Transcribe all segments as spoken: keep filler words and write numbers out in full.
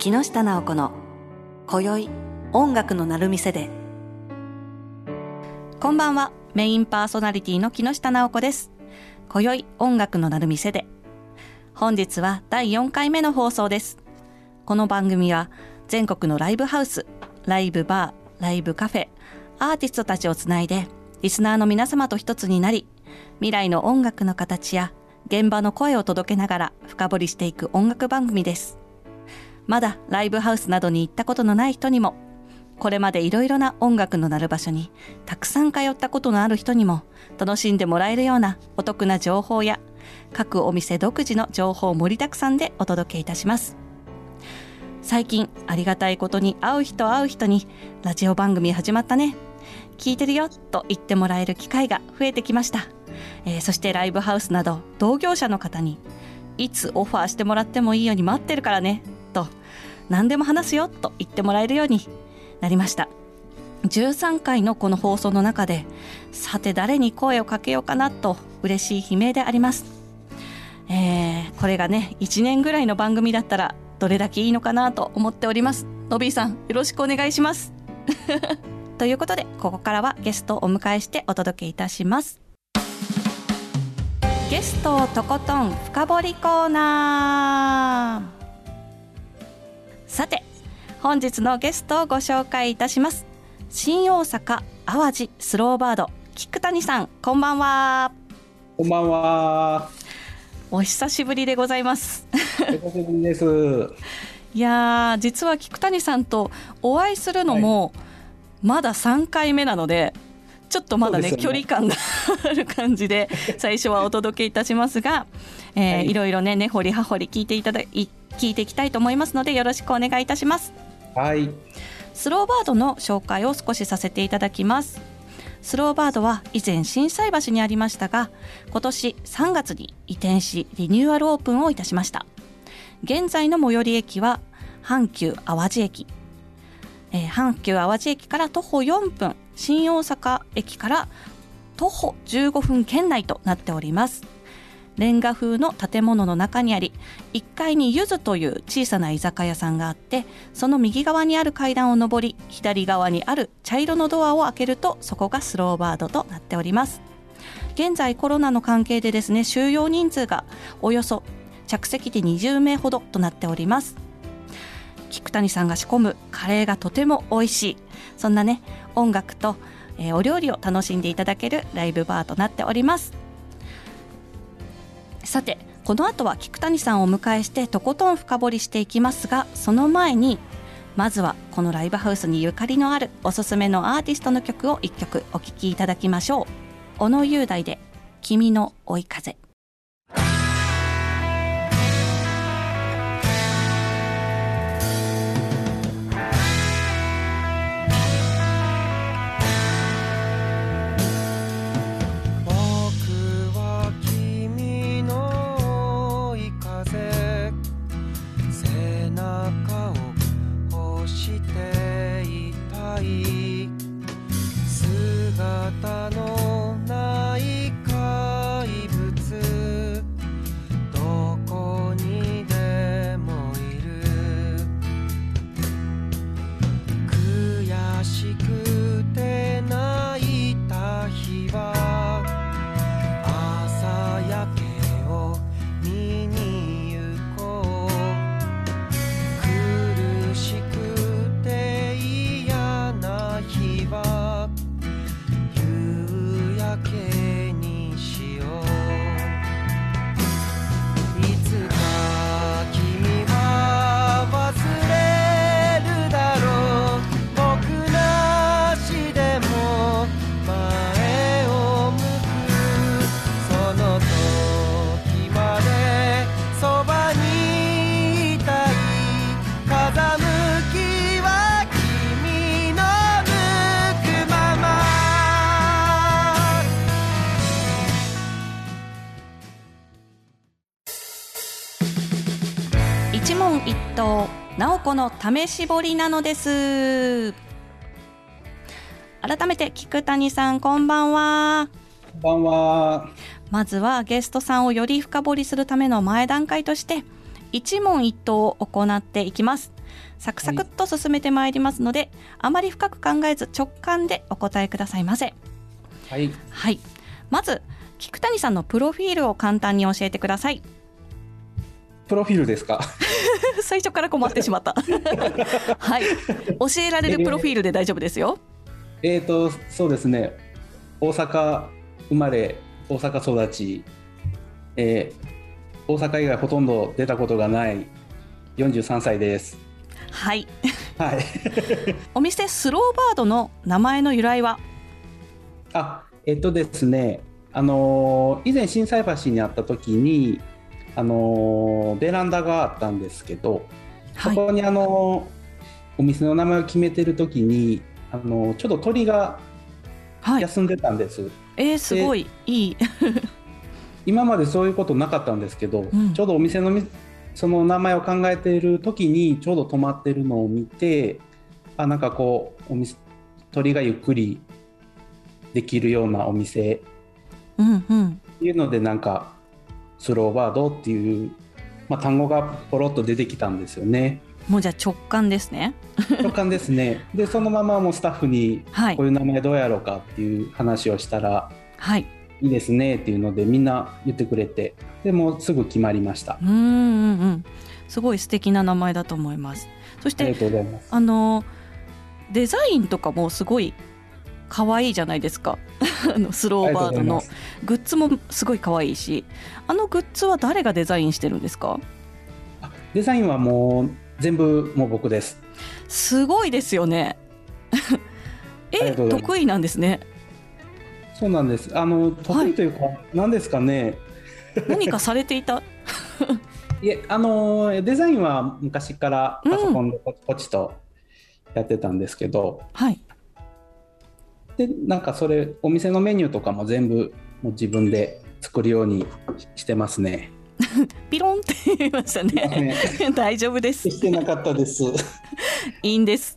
木下直子の今宵音楽の鳴る店で。こんばんは、メインパーソナリティの木下直子です。今宵音楽の鳴る店で、本日はだいよんかいめの放送です。この番組は全国のライブハウス、ライブバー、ライブカフェ、アーティストたちをつないでリスナーの皆様と一つになり、未来の音楽の形や現場の声を届けながら深掘りしていく音楽番組です。まだライブハウスなどに行ったことのない人にも、これまでいろいろな音楽の鳴る場所にたくさん通ったことのある人にも楽しんでもらえるようなお得な情報や各お店独自の情報を盛りだくさんでお届けいたします。最近ありがたいことに会う人会う人にラジオ番組始まったね、聞いてるよと言ってもらえる機会が増えてきました。えー、そしてライブハウスなど同業者の方にいつオファーしてもらってもいいように待ってるからねと、何でも話すよと言ってもらえるようになりました。じゅうさんかいのこの放送の中で、さて誰に声をかけようかなと嬉しい悲鳴であります。えー、これがねいちねんぐらいの番組だったらどれだけいいのかなと思っております。のびーさん、よろしくお願いしますということで、ここからはゲストをお迎えしてお届けいたします。ゲストをとことん深掘りコーナー。さて、本日のゲストをご紹介いたします。新大阪淡路スローバード、菊谷さん、こんばんは。 こんばんは。 お久しぶりでございますお久しぶりですいやー、実は菊谷さんとお会いするのもまださんかいめなので、ちょっとまだ ね, ね距離感がある感じで最初はお届けいたしますが、えーはい、いろいろね根掘り葉掘り聞いていただい聞いていきたいと思いますので、よろしくお願いいたします。 はい。 スローバードの紹介を少しさせていただきます。スローバードは以前心斎橋にありましたが、今年さんがつに移転しリニューアルオープンをいたしました。現在の最寄り駅は阪急淡路駅、えー、阪急淡路駅から徒歩よんぷん、新大阪駅から徒歩じゅうごふん圏内となっております。レンガ風の建物の中にあり、いっかいにゆずという小さな居酒屋さんがあって、その右側にある階段を上り、左側にある茶色のドアを開けると、そこがスローバードとなっております。現在コロナの関係でですね、収容人数がおよそ着席でにじゅうめいほどとなっております。菊谷さんが仕込むカレーがとても美味しい、そんなね音楽と、えー、お料理を楽しんでいただけるライブバーとなっております。さて、この後は菊谷さんをお迎えしてとことん深掘りしていきますが、その前にまずはこのライブハウスにゆかりのあるおすすめのアーティストの曲をいっきょくお聴きいただきましょう。小野雄大で君の追い風。一問一答、直子の試し彫りなのです。改めて菊谷さん、こんばんは。 こんばんは。 まずはゲストさんをより深掘りするための前段階として一問一答を行っていきます。 サクサクっと進めてまいりますので、はい、あまり深く考えず直感でお答えくださいませ。 はい、 はい、まず菊谷さんのプロフィールを簡単に教えてください。 プロフィールですか？ 最初から困ってしまったはい、教えられるプロフィールで大丈夫ですよ。 えー、えーとそうですね、大阪生まれ大阪育ち、えー、大阪以外ほとんど出たことがないよんじゅうさんさいです。 はい、 はい、 お店スローバードの名前の由来は？ あ、えっとですね、あのー、以前心斎橋にあった時に、あのー、ベランダがあったんですけど、はい、そこに、あのー、お店の名前を決めてる時に、あのー、ちょっと鳥が休んでたんです、はい、 えー、すごいいい今までそういうことなかったんですけど、うん、ちょうどお店のその名前を考えている時にちょうど止まってるのを見て、あ、なんかこうお店鳥がゆっくりできるようなお店っていうので、なんかスローバードっていう、まあ、単語がポロッと出てきたんですよね。 もうじゃあ直感ですね。 直感ですね。でそのままもうスタッフにこういう名前どうやろうかっていう話をしたら、 はい、 いいですねっていうのでみんな言ってくれて、でもうすぐ決まりました。 うんうんうん、すごい素敵な名前だと思います。そしてありがとうございます。 あのデザインとかもすごい可愛いじゃないですかあのスローバードのグッズもすごい可愛いし、あのグッズは誰がデザインしてるんですか？ デザインはもう全部もう僕です。 すごいですよねえ、得意なんですね。 そうなんです。あの得意というか、はい、何ですかね何かされていたいえ、あのデザインは昔からパソコンでポチポチとやってたんですけど、 うん、はい、 でなんかそれお店のメニューとかも全部もう自分で作るようにしてますねピロンって言いましたね大丈夫です。 してなかったですいいんです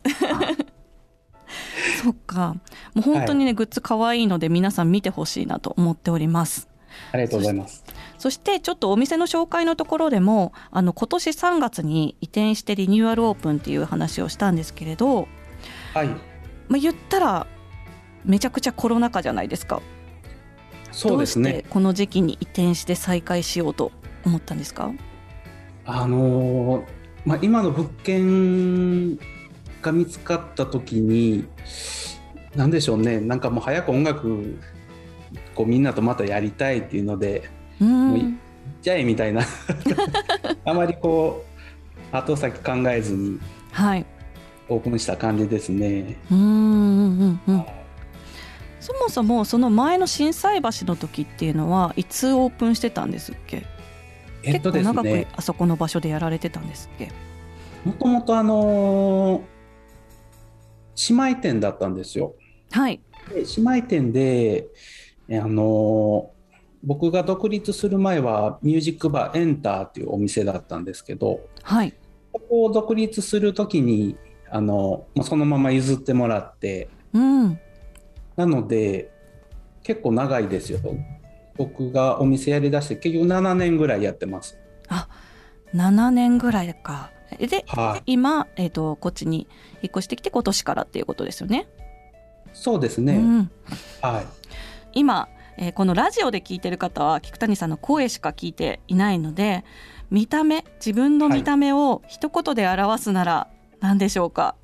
そっか、もう本当にね、はい、グッズ可愛いので皆さん見てほしいなと思っております。 ありがとうございます。 そしてちょっとお店の紹介のところでも、あの今年さんがつに移転してリニューアルオープンっていう話をしたんですけれど、 はい、 まあ、言ったらめちゃくちゃコロナ禍じゃないですか。 そうですね。 どうしてこの時期に移転して再開しようと思ったんですか？ あのーまあ、今の物件が見つかった時に何でしょうね、なんかもう早く音楽こうみんなとまたやりたいっていうので、うん、もうじゃえみたいなあまりこう後先考えずにオープンした感じですね。 うんうんうん、そもそもその前の心斎橋の時っていうのはいつオープンしてたんですっけ？ えっとですね、 結構長くあそこの場所でやられてたんですっけ？ もともとあのー、姉妹店だったんですよ。 はい。 で姉妹店で、あのー、僕が独立する前はミュージックバーエンターっていうお店だったんですけど、 はい、 ここを独立する時にあのそのまま譲ってもらって、 うん、 なので結構長いですよ。僕がお店やりだして結局ななねんぐらいやってます。 あ、ななねんぐらいか。で、 はい、 今、えーと、こっちに引っ越してきて今年からっていうことですよね。 そうですね、うん、はい、 今、えー、このラジオで聞いてる方は菊谷さんの声しか聞いていないので、見た目、自分の見た目を一言で表すなら何でしょうか？はい、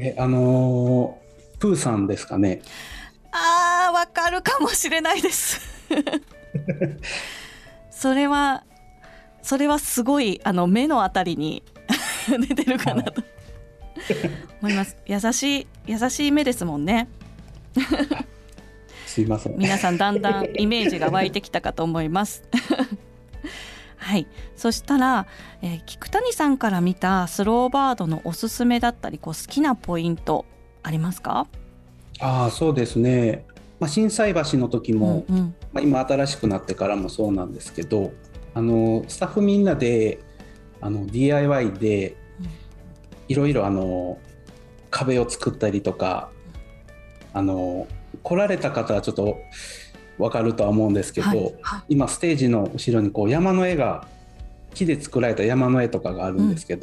えあのー、プーさんですかね。 あー、わかるかもしれないですそれはそれはすごいあの目のあたりに出てるかなと思います。優しい優しい目ですもんねすいません皆さんだんだんイメージが湧いてきたかと思いますはい、そしたら、えー、菊谷さんから見たスローバードのおすすめだったりこう好きなポイントありますか？ あ、そうですね、まあ、心斎橋の時も、 うんうん、 まあ、今新しくなってからもそうなんですけど、あのスタッフみんなであの ディーアイワイ でいろいろあの壁を作ったりとか、あの来られた方はちょっと分かるとは思うんですけど、はいはい、今ステージの後ろにこう山の絵が木で作られた山の絵とかがあるんですけど、うん、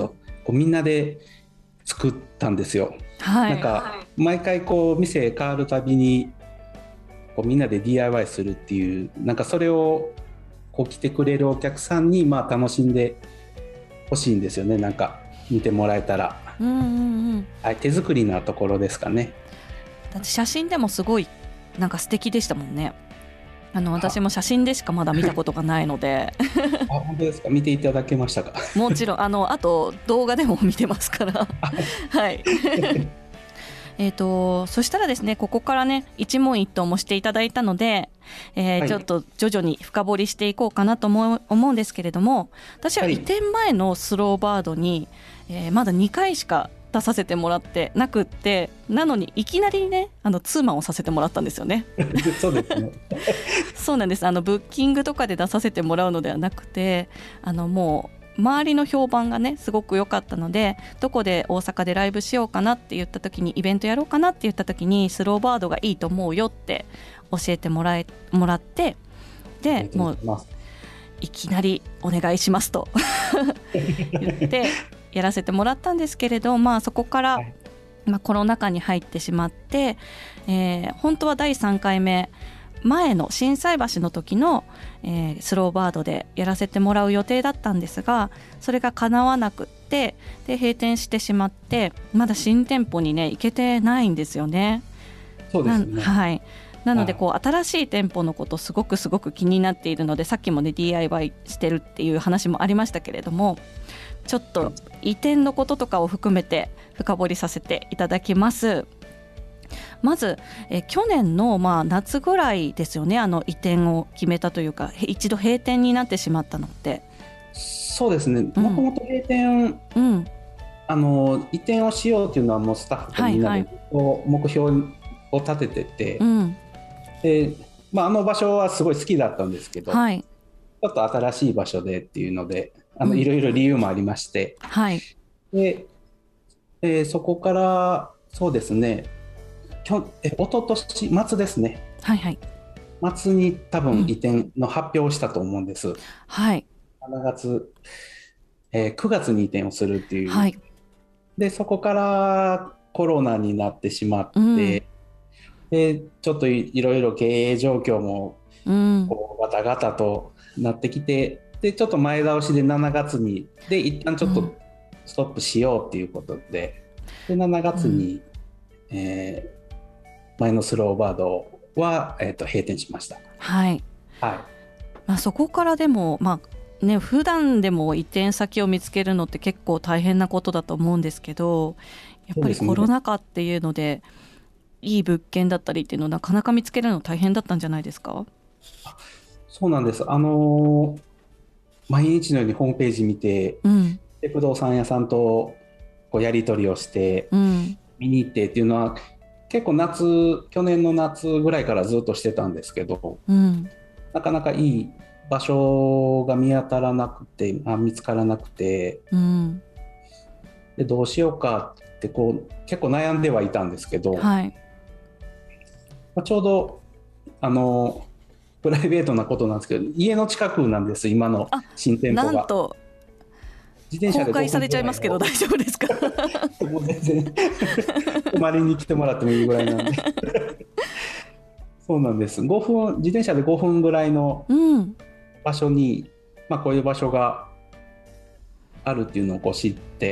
こうみんなで作ったんですよ。 はい、 なんか毎回こう店変わるたびにこうみんなで ディーアイワイ するっていう、なんかそれをこう来てくれるお客さんにまあ楽しんでほしいんですよね。なんか見てもらえたら、 うんうんうん、 はい、手作りなところですかね。 だって写真でもすごいなんか素敵でしたもんね。あの私も写真でしかまだ見たことがないのであ、本当ですか。見ていただけましたか。 もちろんあのあと動画でも見てますからはいえーとそしたらですね、ここからね一問一答もしていただいたので、えーはい、ちょっと徐々に深掘りしていこうかなと思う、思うんですけれども、私は移転前のスローバードに、えー、まだにかいしか出させてもらってなくって、なのにいきなりねあのツーマンをさせてもらったんですよねそうですねそうなんです。あのブッキングとかで出させてもらうのではなくて、あのもう周りの評判がねすごく良かったので、どこで大阪でライブしようかなって言った時に、イベントやろうかなって言った時にスローバードがいいと思うよって教えてもらえもらって、でもういきなりお願いしますと言ってやらせてもらったんですけれど、まあそこから、はいまあ、コロナ禍に入ってしまって、えー、本当はだいさんかいめ前の心斎橋の時の、えー、スローバードでやらせてもらう予定だったんですが、それが叶わなくってで閉店してしまって、まだ新店舗にね行けてないんですよね。 そうですね、 な、はい、なのでこう新しい店舗のことすごくすごく気になっているので、さっきもね ディーアイワイ してるっていう話もありましたけれども、ちょっと移転のこととかを含めて深掘りさせていただきます。まずえ去年のまあ夏ぐらいですよね、あの移転を決めたというか一度閉店になってしまったのって。 そうですね、もともと閉店、うん、あの移転をしようというのはもうスタッフとみんなで目標を立ててて、はいはいでまあ、あの場所はすごい好きだったんですけど、はい、ちょっと新しい場所でっていうのであの、うん、いろいろ理由もありまして、はいでえー、そこからそうですねきょえ一昨年末ですね、はいはい、末に多分移転の発表をしたと思うんです、うんはい、しちがつ、えー、くがつに移転をするっていう、はい、でそこからコロナになってしまって、うん、でちょっと い, いろいろ経営状況もこうガタガタとなってきて、でちょっと前倒しでしちがつにで一旦ちょっとストップしようっていうことで、でしちがつに、うんえー前のスローバードは、えー、と閉店しました。はい、はいまあ、そこからでも、まあね、普段でも移転先を見つけるのって結構大変なことだと思うんですけど、やっぱりコロナ禍っていうのでいい物件だったりっていうのをなかなか見つけるの大変だったんじゃないですか？ そうなんです。あのー、毎日のようにホームページ見て、うん、で不動産屋さんとこうやり取りをして、うん、見に行ってっていうのは結構夏去年の夏ぐらいからずっとしてたんですけど、うん、なかなかいい場所が見当たらなくて、あ見つからなくて、うん、でどうしようかってこう結構悩んではいたんですけど、はいまあ、ちょうどあのプライベートなことなんですけど、家の近くなんです。今の新店舗がなんと自転車で公開されちゃいますけど大丈夫ですか？ もう全然泊まりに来てもらってもいいぐらいなんでそうなんです。ごふん自転車でごふんぐらいの場所に、うんまあ、こういう場所があるっていうのをこう知って、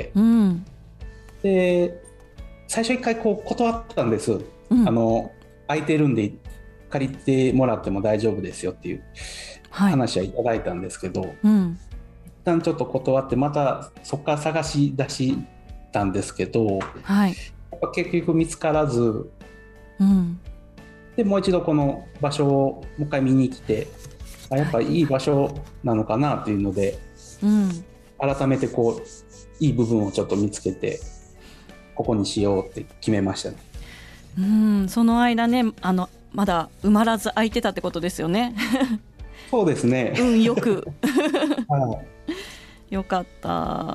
うん、で最初一回こう断ったんです、うん、あの空いてるんで借りてもらっても大丈夫ですよっていう話はいただいたんですけど、はいうん一旦ちょっと断ってまたそこから探し出したんですけど、はい、やっぱ結局見つからず、うん、でもう一度この場所をもう一回見に来てあやっぱいい場所なのかなというので、はい、改めてこういい部分をちょっと見つけてここにしようって決めましたね。 うんその間ねあのまだ埋まらず空いてたってことですよね。 そうですね。 運よく、はい、よかった。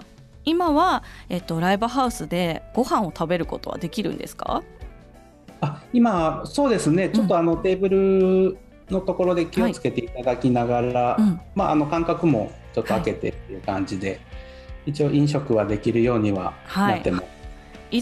今は、えっと、ライブハウスでご飯を食べることはできるんですか？ あ今そうですね、ちょっとあの、うん、テーブルのところで気をつけていただきながら、はいうんまあ、あの間隔もちょっと空けてっていう感じで一応飲食はできるようにはなってます。はい、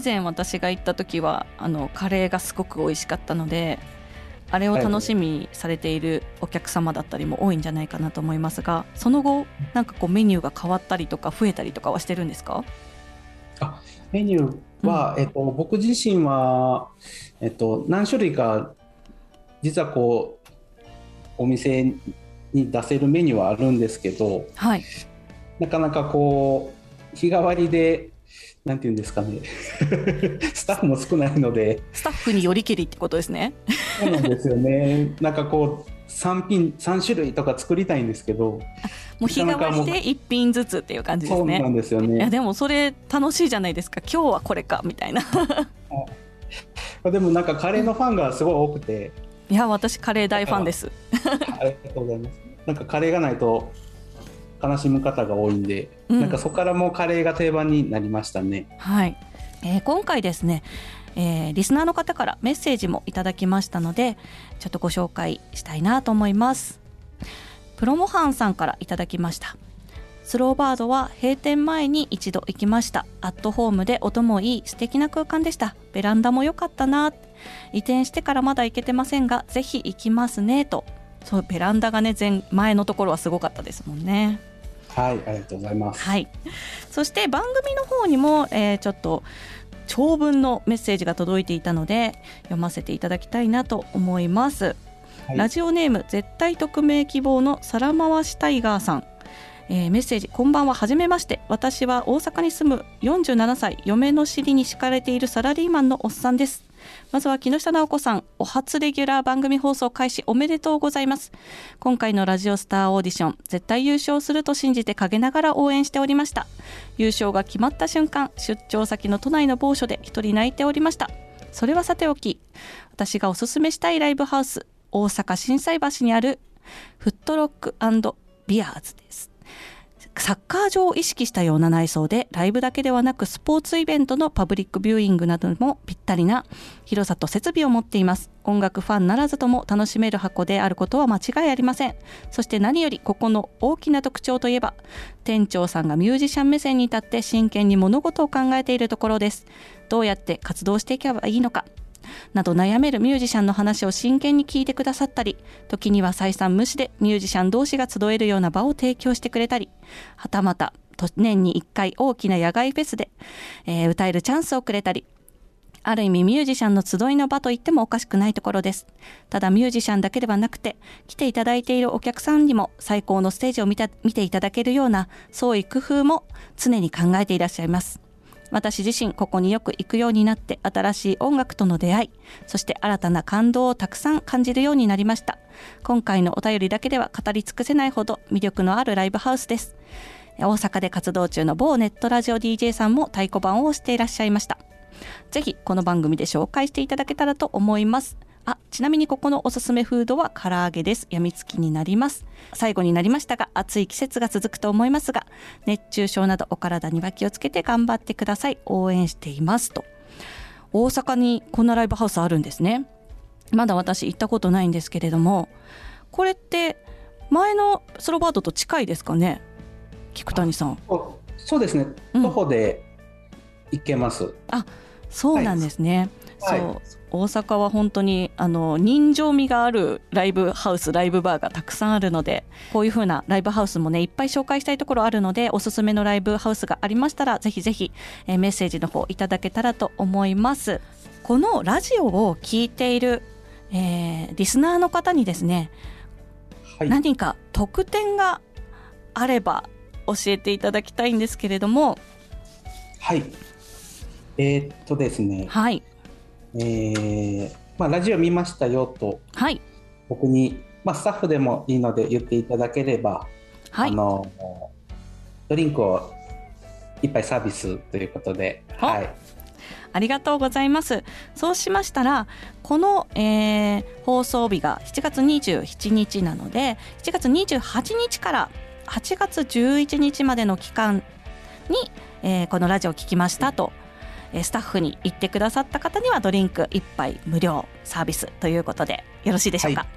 以前私が行った時はあのカレーがすごく美味しかったので、あれを楽しみにされているお客様だったりも多いんじゃないかなと思いますが、その後なんかこうメニューが変わったりとか増えたりとかはしてるんですか？ あ、メニューは、うん、えっと、僕自身は、えっと、何種類か実はこうお店に出せるメニューはあるんですけど、 はい、 なかなかこう日替わりでなんていうんですかねスタッフも少ないので、 スタッフによりけりってことですね。 そうなんですよね。なんかこうさん品さん種類とか作りたいんですけど、もう日替わりでいっ品ずつっていう感じですね。 そうなんですよね。 いやでもそれ楽しいじゃないですか。今日はこれかみたいなでもなんかカレーのファンがすごい多くて、 いや私カレー大ファンです。 ありがとうございます。なんかカレーがないと悲しむ方が多いんで、うん、なんかそこからもうカレーが定番になりましたね。 はい、えー、今回ですね、えー、リスナーの方からメッセージもいただきましたので、ちょっとご紹介したいなと思います。プロモハンさんからいただきました。スローバードは閉店前に一度行きました。アットホームで音もいい素敵な空間でした。ベランダも良かったな。移転してからまだ行けてませんが、ぜひ行きますねと。そう、ベランダがね、前前のところはすごかったですもんね。 はい、ありがとうございます。 はい、そして番組の方にも、えー、ちょっと長文のメッセージが届いていたので読ませていただきたいなと思います。はい、ラジオネーム絶対匿名希望の皿回しタイガーさん、えー、メッセージ、こんばんは、はじめまして。私は大阪に住むよんじゅうななさい、嫁の尻に敷かれているサラリーマンのおっさんです。まずは木下直子さん、お初レギュラー番組放送開始おめでとうございます。今回のラジオスターオーディション、絶対優勝すると信じて陰ながら応援しておりました。優勝が決まった瞬間、出張先の都内の某所で一人泣いておりました。それはさておき、私がおすすめしたいライブハウス、大阪心斎橋にあるフットロック&ビアーズです。サッカー場を意識したような内装で、ライブだけではなくスポーツイベントのパブリックビューイングなどもぴったりな広さと設備を持っています。音楽ファンならずとも楽しめる箱であることは間違いありません。そして何よりここの大きな特徴といえば、店長さんがミュージシャン目線に立って真剣に物事を考えているところです。どうやって活動していけばいいのかなど悩めるミュージシャンの話を真剣に聞いてくださったり、時には採算無視でミュージシャン同士が集えるような場を提供してくれたり、はたまた年にいっかい大きな野外フェスで、えー、歌えるチャンスをくれたり、ある意味ミュージシャンの集いの場と言ってもおかしくないところです。ただミュージシャンだけではなくて、来ていただいているお客さんにも最高のステージを見た、見ていただけるような創意工夫も常に考えていらっしゃいます。私自身ここによく行くようになって、新しい音楽との出会い、そして新たな感動をたくさん感じるようになりました。今回のお便りだけでは語り尽くせないほど魅力のあるライブハウスです。大阪で活動中の某ネットラジオ ディージェー さんも太鼓判をしていらっしゃいました。ぜひこの番組で紹介していただけたらと思います。あ、ちなみにここのおすすめフードは唐揚げです。やみつきになります。最後になりましたが、暑い季節が続くと思いますが、熱中症などお体には気をつけて頑張ってください。応援していますと。大阪にこんなライブハウスあるんですね。まだ私行ったことないんですけれども、これって前のスローバードと近いですかね、菊谷さん。 そうですね、徒歩で行けます。うん、 あ、そうなんですね。 はい、 そう、大阪は本当にあの人情味があるライブハウス、ライブバーがたくさんあるので、こういう風なライブハウスもね、いっぱい紹介したいところあるので、おすすめのライブハウスがありましたらぜひぜひ、えー、メッセージの方いただけたらと思います。このラジオを聞いている、えー、リスナーの方にですね、はい、何か特典があれば教えていただきたいんですけれども。 はい、えー、っとですね、 はい、 えーまあ、ラジオ見ましたよと、 はい、 僕に、まあ、スタッフでもいいので言っていただければ、はい、あのドリンクを一杯サービスということで、はい、 ありがとうございます。そうしましたら、この、えー、放送日がしちがつにじゅうしちにちなので、しちがつにじゅうはちにちからはちがつじゅういちにちまでの期間に、えー、このラジオを聞きましたとスタッフに言ってくださった方にはドリンクいっぱい無料サービスということでよろしいでしょうか。 は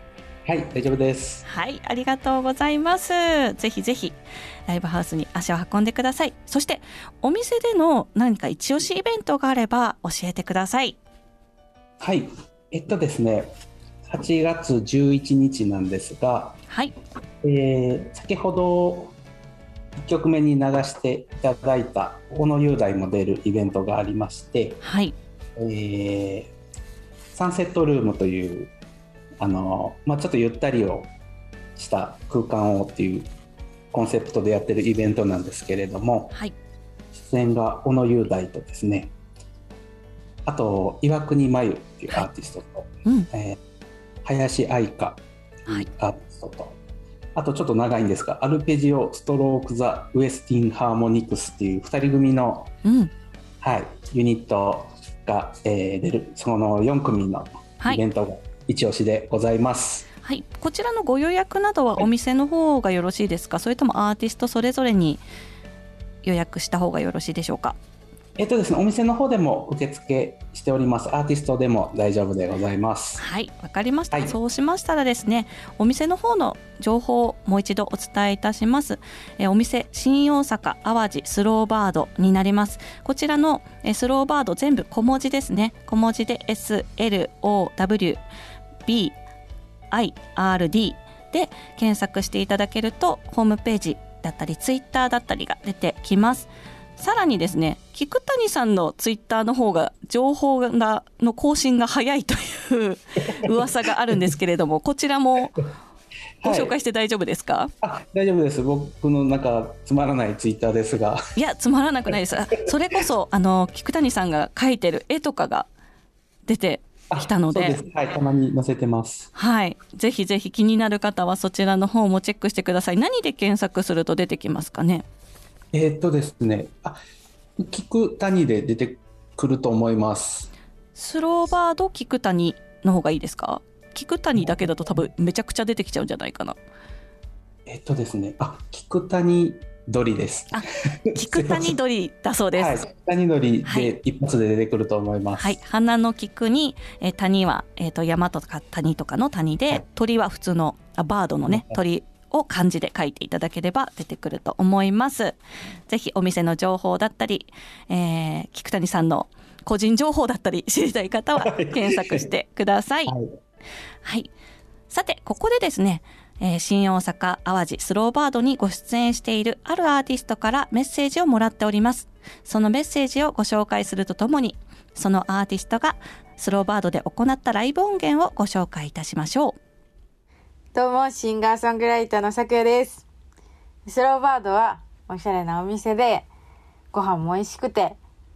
はい、大丈夫です。 はい、ありがとうございます。ぜひぜひライブハウスに足を運んでください。そしてお店での何か一押しイベントがあれば教えてください。 はい、えっとですねはちがつじゅういちにちなんですが、 はい、 えー、先ほどいっきょくめに流していただいた小野雄大も出るイベントがありまして、 はい、 えー、サンセットルームというあの、まあ、ちょっとゆったりをした空間をっていうコンセプトでやってるイベントなんですけれども、 はい、 出演が小野雄大とですね、あと岩国真由っていうアーティストと、はい、うんえー、林愛香というアーティストと、はい、あとちょっと長いんですがアルペジオストローク・ザ・ウエスティン・ハーモニクスっていうふたり組の、うんはい、ユニットが、えー、出るそのよんくみのイベントが一押しでございます。 はい、こちらのご予約などはお店の方がよろしいですか、はい、それともアーティストそれぞれに予約した方がよろしいでしょうか。 えっとですね、お店の方でも受付しております。アーティストでも大丈夫でございます。 はい、わかりました、はい、そうしましたらですね、お店の方の情報をもう一度お伝えいたします。えお店新大阪淡路スローバードになります。こちらのえスローバード全部小文字ですね。小文字で エスエルオーダブリュービーアイアールディー で検索していただけるとホームページだったりツイッターだったりが出てきます。さらにですね、菊谷さんのツイッターの方が情報がの更新が早いという噂があるんですけれどもこちらもご紹介して大丈夫ですか？はい、 あ、大丈夫です。僕のなんかつまらないツイッターですがいやつまらなくないです。それこそあの菊谷さんが描いてる絵とかが出てきたの で, そうです、はい、たまに載せてます。 はい、ぜひぜひ気になる方はそちらの方もチェックしてください。何で検索すると出てきますかね？ えー、っとですねあ菊谷で出てくると思います。 スローバード菊谷の方がいいですか？菊谷だけだと多分めちゃくちゃ出てきちゃうんじゃないかな。 えー、っとですねあ菊谷鳥です。 あ、菊谷鳥だそうです。 はい、菊谷鳥で一発で出てくると思います。 はい、花の菊に、えー、谷は、えー、と山とか谷とかの谷で、はい、鳥は普通のあバードのね、はい、鳥を漢字で書いていただければ出てくると思います。ぜひお店の情報だったり、えー、菊谷さんの個人情報だったり知りたい方は検索してください。はい、はい、さてここでですね、えー、新大阪淡路スローバードにご出演しているあるアーティストからメッセージをもらっております。そのメッセージをご紹介するとともにそのアーティストがスローバードで行ったライブ音源をご紹介いたしましょう。 どうもシンガーソングライターのさくやです。スローバードはおしゃれなお店でご飯も美味しくて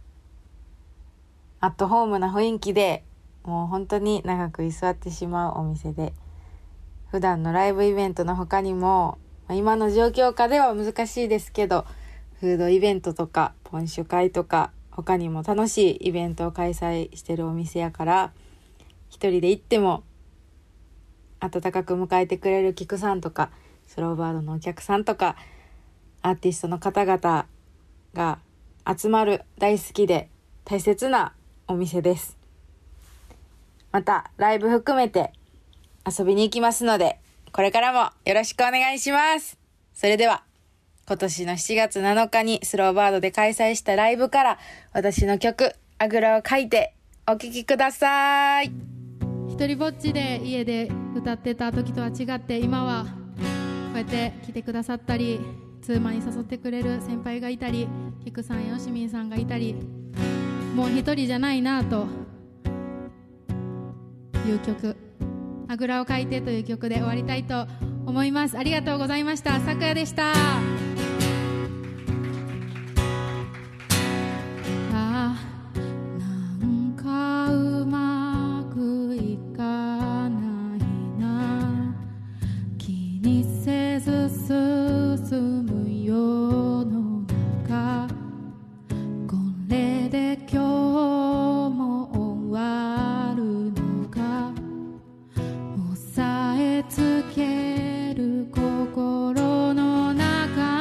アットホームな雰囲気でもう本当に長く居座ってしまうお店で、普段のライブイベントの他にも今の状況下では難しいですけどフードイベントとかポン酒会とか他にも楽しいイベントを開催してるお店やから、一人で行っても温かく迎えてくれるキクさんとかスローバードのお客さんとかアーティストの方々が集まる大好きで大切なお店です。またライブ含めて遊びに行きますのでこれからもよろしくお願いします。それでは今年のしちがつなのかにスローバードで開催したライブから私の曲あぐらをかいてお聴きください。 一人ぼっちで家で歌ってた時とは違って今はこうやって来てくださったりツーマンに誘ってくれる先輩がいたりキクさんよしみんさんがいたり、もう一人じゃないなという曲あぐらをかいてという曲で終わりたいと思います。ありがとうございました。さくやでした。つける心の中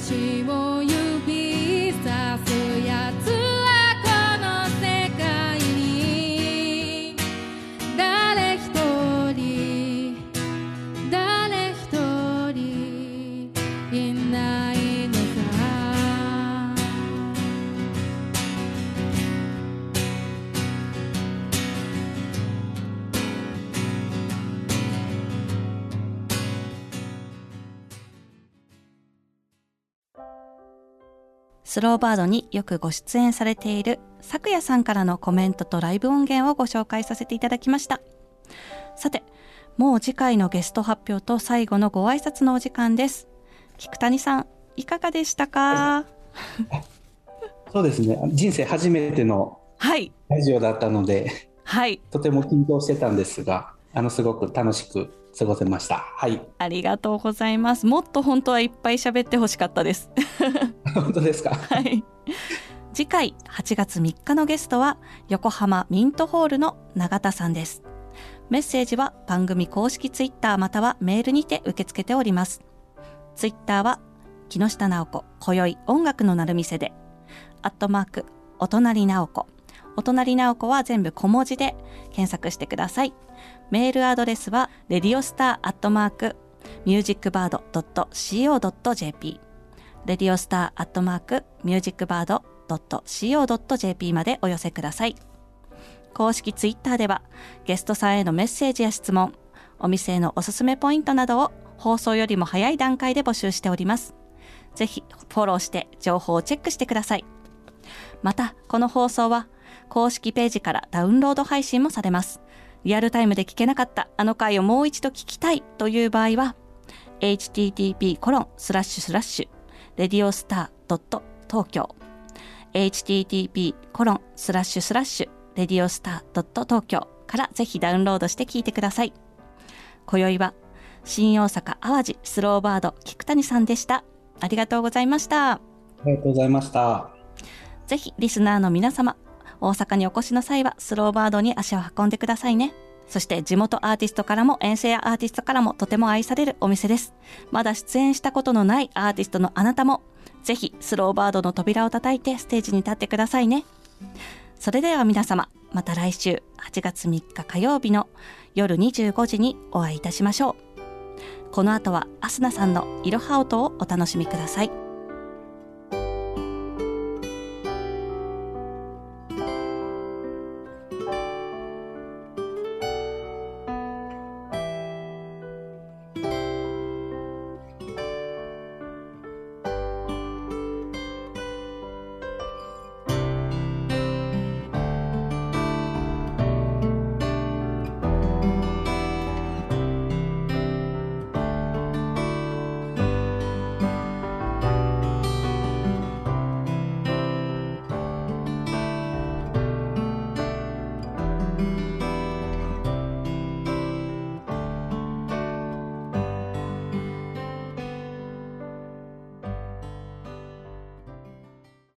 私を指さすやつはこの世界に誰一人誰一人いないのさ。 スローバードによくご出演されている咲夜さんからのコメントとライブ音源をご紹介させていただきました。さて、もう次回のゲスト発表と最後のご挨拶のお時間です。菊谷さん、いかがでしたか？ そうですね、人生初めてのラジオだったので、はい、とても緊張してたんですが、あのすごく楽しく過ごせました。はい、 ありがとうございます。もっと本当はいっぱい喋ってほしかったです本当ですか？ はい。次回はちがつみっかのゲストは横浜ミントホールの永田さんです。メッセージは番組公式ツイッターまたはメールにて受け付けております。ツイッターは木下直子今宵音楽の鳴る店で、アットマークお隣直子、お隣直子は全部小文字で検索してください。メールアドレスはレディオスターアットマークミュージックバードドットシーオードットジェーピー、レディオスターアットマークミュージックバードドットシーオードットジェーピーまでお寄せください。公式ツイッターではゲストさんへのメッセージや質問、お店へのおすすめポイントなどを放送よりも早い段階で募集しております。ぜひフォローして情報をチェックしてください。またこの放送は公式ページからダウンロード配信もされます。リアルタイムで聞けなかったあの回をもう一度聞きたいという場合は エイチティーティーピーコロンスラッシュスラッシュレディオスタードット東京 エイチティーティーピーコロンスラッシュスラッシュレディオスタードット東京からぜひダウンロードして聞いてください。今宵は新大阪淡路スローバード菊谷さんでした。ありがとうございました。 ありがとうございました。 ぜひリスナーの皆様、大阪にお越しの際はスローバードに足を運んでくださいね。そして地元アーティストからも遠征アーティストからもとても愛されるお店です。まだ出演したことのないアーティストのあなたもぜひスローバードの扉を叩いてステージに立ってくださいね。それでは皆様、また来週はちがつみっか火曜日の夜にじゅうごじにお会いいたしましょう。この後はアスナさんのいろは音をお楽しみください。